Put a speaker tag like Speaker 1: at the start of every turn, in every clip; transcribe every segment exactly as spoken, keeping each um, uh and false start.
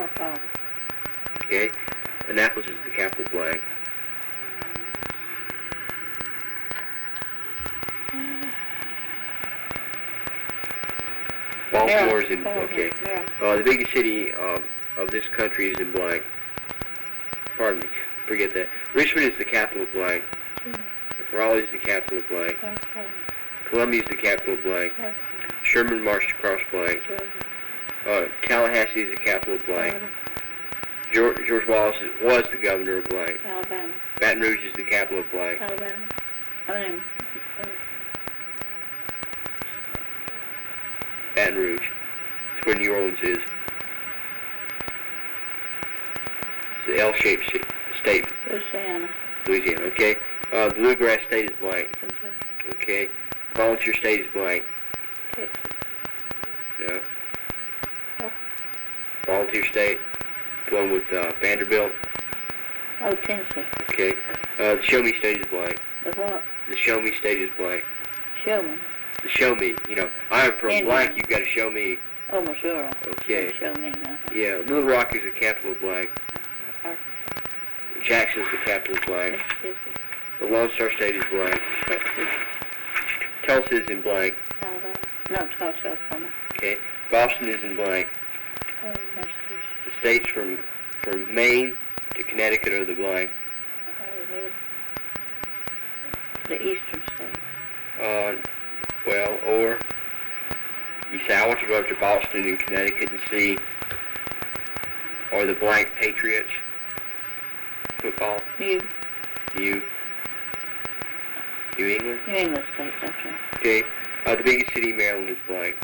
Speaker 1: Fort Hall.
Speaker 2: Okay. Annapolis is the capital of blank. Baltimore is in, okay. Uh, the biggest city um, of this country is in blank. Pardon me, forget that. Richmond is the capital of blank. Raleigh is the capital of blank. Columbia is the capital of blank. Sherman marched across blank. Uh, Tallahassee is the capital of blank. George, George Wallace was the governor of blank.
Speaker 1: Alabama.
Speaker 2: Baton Rouge is the capital of blank.
Speaker 1: Alabama. I mean,
Speaker 2: Baton Rouge. That's where New Orleans is. It's the L-shaped state.
Speaker 1: Louisiana.
Speaker 2: Louisiana, okay. Uh, Bluegrass state is blank. Okay. Volunteer state is blank.
Speaker 1: Texas.
Speaker 2: No.
Speaker 1: Oh.
Speaker 2: Volunteer state. The one with uh, Vanderbilt.
Speaker 1: Oh, Tennessee.
Speaker 2: Okay. Uh, the show me state is blank.
Speaker 1: The what?
Speaker 2: The show me state is blank.
Speaker 1: Show me.
Speaker 2: The show me, you know, I'm from
Speaker 1: Indian.
Speaker 2: blank, you've got to show me.
Speaker 1: Oh, Missouri.
Speaker 2: Okay.
Speaker 1: Show me, huh?
Speaker 2: Yeah, Little Rock is the capital of blank.
Speaker 1: Arkansas.
Speaker 2: Jackson is the capital of blank.
Speaker 1: Mississippi.
Speaker 2: The Lone Star State is blank.
Speaker 1: Texas.
Speaker 2: Tulsa is in blank.
Speaker 1: Alabama. No, Tulsa, Oklahoma.
Speaker 2: Okay. Boston is in blank.
Speaker 1: Oh, Massachusetts.
Speaker 2: The states from from Maine to Connecticut are the blank.
Speaker 1: Uh, the eastern states.
Speaker 2: Uh, well, or you say I want to go up to Boston and Connecticut and see, or the blank Patriots football.
Speaker 1: New,
Speaker 2: New. New England.
Speaker 1: New England states, that's right.
Speaker 2: Okay. Uh, the biggest city in Maryland is blank.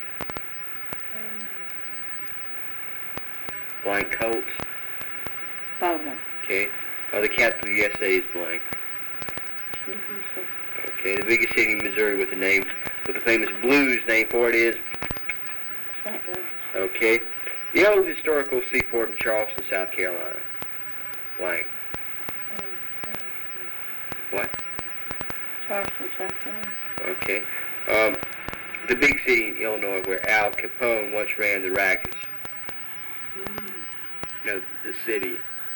Speaker 2: Blank Colts.
Speaker 1: Baltimore.
Speaker 2: Okay. Uh, the capital of the U S A is blank. Okay. The biggest city in Missouri with a name, with a famous blues name for it is.
Speaker 1: Saint Louis.
Speaker 2: Okay. The old historical seaport in Charleston, South Carolina. Blank. What?
Speaker 1: Charleston, South Carolina.
Speaker 2: Okay. Um, the big city in Illinois where Al Capone once ran the rackets.
Speaker 1: Mm.
Speaker 2: You know, the city.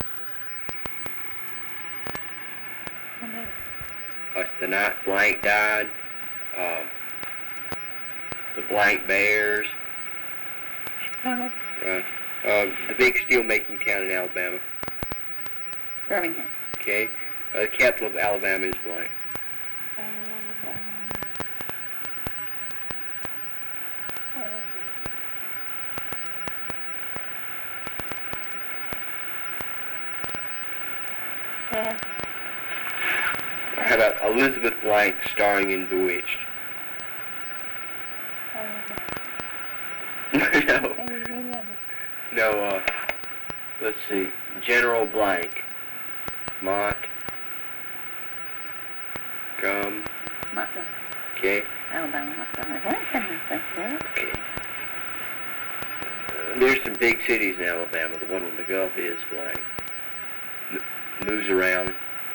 Speaker 1: Okay.
Speaker 2: Uh, it's the night blank died. Um, the blank bears.
Speaker 1: Chicago.
Speaker 2: Right. Uh, the big steel making town in Alabama.
Speaker 1: Birmingham.
Speaker 2: Okay. Uh, the capital of Alabama is blank.
Speaker 1: Alabama. Uh,
Speaker 2: How about Elizabeth Blank starring in Bewitched? no. No, uh, let's see. General Blank. Mont. Gum.
Speaker 1: Montgomery.
Speaker 2: Okay.
Speaker 1: Alabama, Montgomery. What can I think of that?
Speaker 2: Okay. Uh, there's some big cities in Alabama. The one on the Gulf is blank. M- moves around.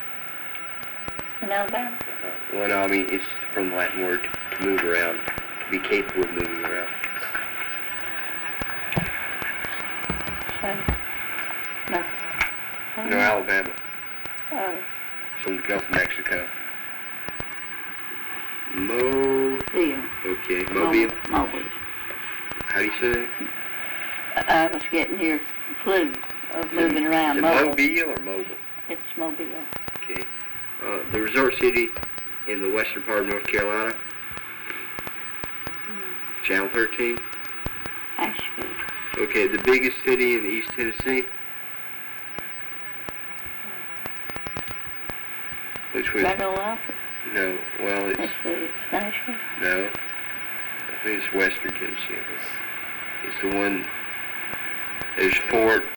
Speaker 1: In Alabama?
Speaker 2: Uh, well, no, I mean, it's from the Latin word to move around, to be capable of moving around.
Speaker 1: So, no.
Speaker 2: No, Alabama.
Speaker 1: Oh,
Speaker 2: It's from the Gulf of Mexico. Mo...
Speaker 1: Deal.
Speaker 2: Okay, Mobile.
Speaker 1: Mobile.
Speaker 2: How do you say it?
Speaker 1: I was getting your clue of moving around.
Speaker 2: Is it
Speaker 1: Mobile.
Speaker 2: Mobile or Mobile?
Speaker 1: It's Mobile.
Speaker 2: Okay. Uh, the resort city in the western part of North Carolina.
Speaker 1: Mm.
Speaker 2: Channel thirteen.
Speaker 1: Asheville.
Speaker 2: Okay, the biggest city in East Tennessee. Which was...
Speaker 1: Red Alfred.
Speaker 2: No, well, it's...
Speaker 1: Let's see. It's Nashville.
Speaker 2: No. I think it's western Tennessee. It's the one... There's Fort...